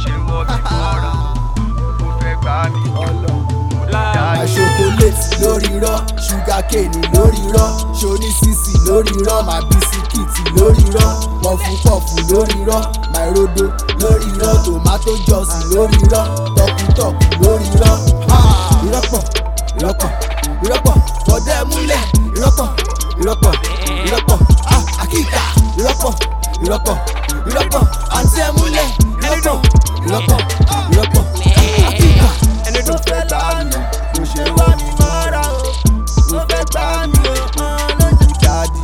ṣe wọ́ mi mọ́ra ó fẹ́ gbá mi. Chocolate lórí rọ́, sugar cane lórí rọ́, ṣoní sísì lórí rọ́, my bisikíìtì lórí rọ́, pọ̀fupọ̀fù lórí rọ́, my rodo lórí rọ́, tomato juice lórí rọ́, tọkutọku lórí rọ́. Ìrọ́pọ̀ ìrọ́pọ̀ ìrọ́pọ̀ bọ̀dẹ́ múlẹ̀ ìrọ́pọ̀ ìrọ́pọ̀ ìrọ́pọ̀ àkíkà ìrọ́pọ̀ ìrọ́pọ̀ ìrọ́pọ̀ àǹtí ẹ̀ múlẹ̀ ìrọ́pọ̀ ìrọ́pọ̀ ìrọ́pọ̀ àkíkà. Ẹni tó fẹ́ gbá mi kò ṣe wá mi mọ́ra o. Ó fẹ́ gbá mi o, lójú jáde.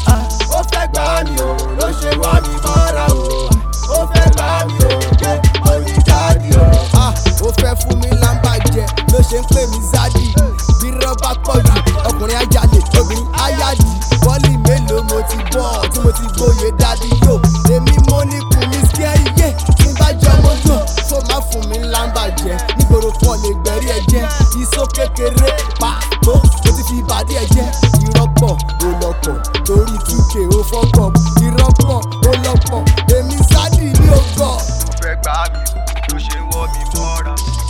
Ó fẹ́ gbá mi o, ló ṣe wá mi mọ́ra o. Ó fẹ́ gbá mi o, orí jáde o. Ó fẹ́ fún mi lámbà jẹ ló ṣe ń pè mí Zadi. Bí rọ́bà pọ̀ jù ọkùnrin ajáde obìnrin ayádi. Bọ́ọ̀lì mélòó mo ti bọ̀ tí mo ti gbóyè dádì yó. Èmi mo ní kùn mí skẹ́rì yé tí n bá jọ mojú. Tó má fún mi lámbà jẹ nígboro kan lè gbẹ̀rí ẹ jẹ́. Iṣó kékeré pàtó mo ti fi bàdí ẹ jẹ́. Ìrọ́pọ̀ ó lọ́pọ̀ torí 2K ó fọ́pọ̀. Ìrọ́pọ̀ ó lọ́pọ̀ èmi Zadi ní ògọ̀. ó fẹ́ gbá mi ló ṣe wọ́ mi mọ́ra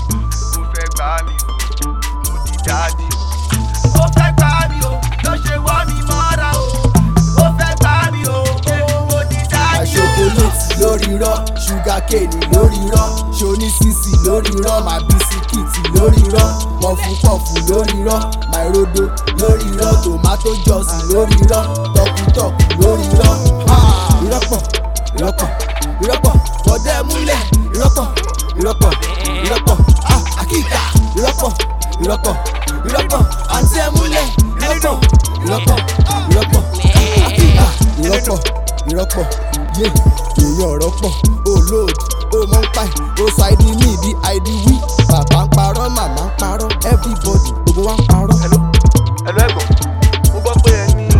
ó fẹ́ gbá mi ó di dáàdì. Ó fẹ́ gbá mi o, ló ṣe wá mi mọ́ra o. Ó fẹ́ gbá mi o, ó di dáàdì o. Chocolate lórí rọ́, sugar cane lórí rọ́, ṣoní sísì lórí rọ́, my bisikíìtì lórí rọ́, pọ̀fupọ̀fù lórí rọ́, my rodo lórí rọ́, tomato juice lórí rọ́, tọkutọku lórí rọ́. Ìrọ́pọ̀ ìrọ́pọ̀ ìrọ́pọ̀ bọ̀dẹ́ múlẹ̀ ìrọ́pọ̀ ìrọ́pọ̀ ìrọ́pọ̀ àkíkà ìrọ́pọ̀ ìrọ́pọ̀ ìrọ́pọ̀ àǹtí ẹ̀ múlẹ̀ ìrọ́pọ̀ ìrọ́pọ̀ ìrọ́pọ̀ àkíkà ìrọ́pọ̀ ìrọ́pọ̀ yé èèyàn rọ́pọ̀ olóòdì ó mọ̀ ń pa ẹ̀ ó sọ id mi bí id wí bàbá ń parọ́ màmá ń parọ́ everybody gbogbo wa ń parọ́. Hello ẹ̀gbọ́n mo gbọ́ pé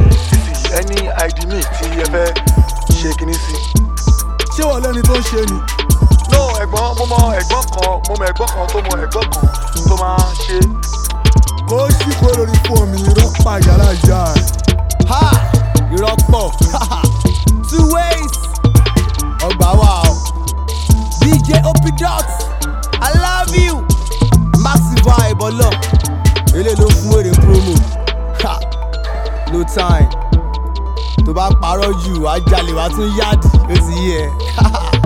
ẹni id mi tí ẹ fẹ́ ṣe kinní sí. ṣé wọ́n lẹ́ni tó ń ṣe ni. no ẹ̀gbọ́n mo mọ ẹ̀gbọ́n kan tó mọ ẹ̀gbọ́n kan tó máa ṣe. kò sí kó lórí fún mi rọ́pà yàrá ìyá ẹ̀. Ìrọ́pọ̀ 2 ways ọgbà wa o DJ Opidot I love you Maxi vibe ọlọ ele ló fún èrè promo no time tó bá parọ́ jù wá jalè wá tún yáàdì ó ti yé ẹ.